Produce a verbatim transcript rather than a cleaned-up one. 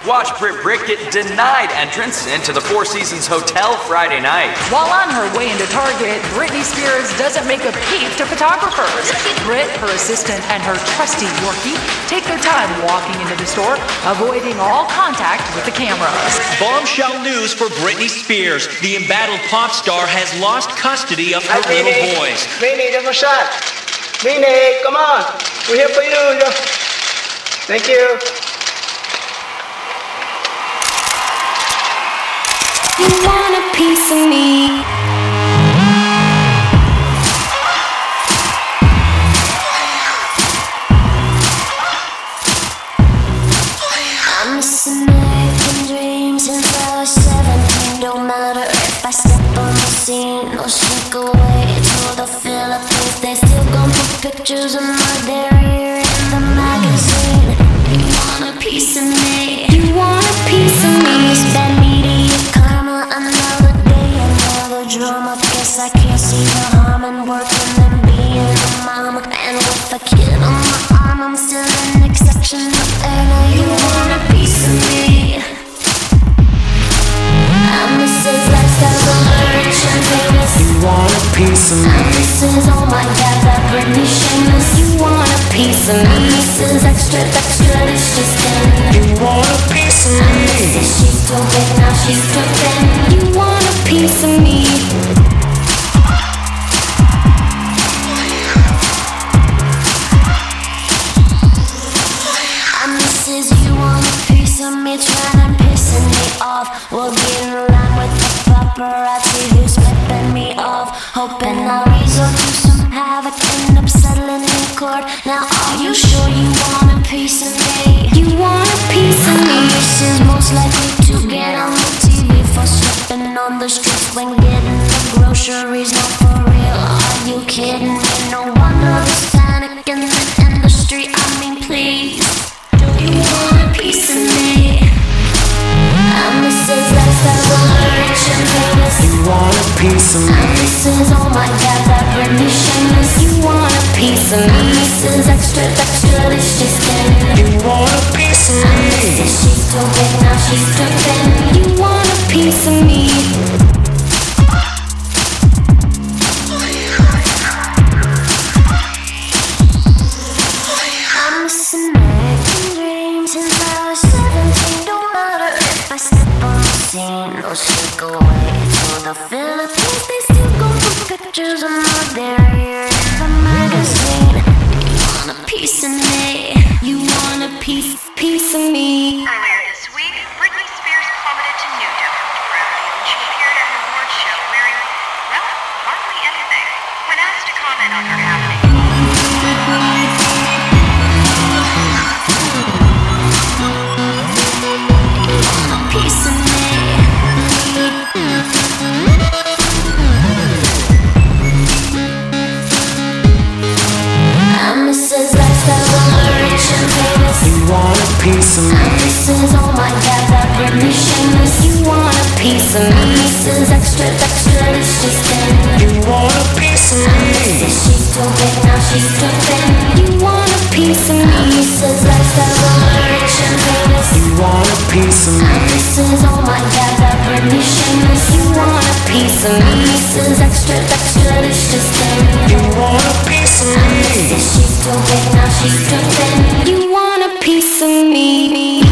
Watch Brit Brit get denied entrance into the Four Seasons Hotel Friday night. While on her way into Target, Britney Spears doesn't make a peep to photographers. Brit, her assistant, and her trusty Yorkie take their time walking into the store, avoiding all contact with the cameras. Bombshell news for Britney Spears. The embattled pop star has lost custody of her Hi, little Mimi. boys. Mimi, there's no shot. Mimi, come on. We're here for you. Thank you. You want a piece of me. I'm missing American dreams since I was seventeen. Don't matter if I step on the scene or sneak away to the Philippines. They still gon' put pictures of my derriere in the magazine. You want a piece of me. You want a piece of me. Spend media karma. Another day, another drama. Guess I can't see the harm in working and being a mama. And with a kid on my arm, I'm still an exception. And you want a piece of me. I'm Missus Lifestyle Alert and famous. You want a piece of me. I'm Missus Oh my God, that Britney shameless. You want a piece of me. I'm Missus Extra, extra, it's just in. You want a piece of I'm me. Missus She's too big, now she's too thin. You want a piece of me. I'm Missus You want a piece of me, trying and pissing me off. We'll get in line with the paparazzi who's flipping me off. Hoping I'll resort to some havoc, end up settling in court. Now are you sure you want a piece of me? You want a piece of me. Missus Most likely to get on the T V for slipping on the streets when getting the groceries. Not for real, are you kidding me? No wonder there's panic in the industry. I mean, please, do you want a piece of me? I'm Missus Lifestyle Alert and famous. You want a piece of me. I'm Missus Oh my God, that Britney shameless. You want a piece of me. Missus Extra, extra, it's just in. You want a piece of I'm me. Missus She's too big, now she's too thin. You want a piece of me. I'm missing American dreams since I was seventeen. Don't matter if I step on the scene or sneak away to the Philippines. They still gon' put pictures of my derriere in the magazine. You want a piece of me. You want a piece, piece of me. Earlier this week, Britney Spears plummeted to new popularity when she appeared at an awards show wearing, well, hardly anything. When asked to comment on her happening, Piece of me. I'm Missus Lifestyle Alert and famous. You want a piece of me. I'm Missus Oh my God, that Britney shameless. You want a piece of me. Missus Extra, extra, it's just in. You want a piece of I'm me. Missus She's too big, now she's too thin. You want a piece of me. I'm Missus Lifestyle Alert and famous. You want a piece of me. I'm Missus Oh my God, that Britney shameless. You want a piece of me. Missus Extra, extra, it's just in. You want a piece of I'm me. Missus She's too big, now she's too thin. You want a piece of me.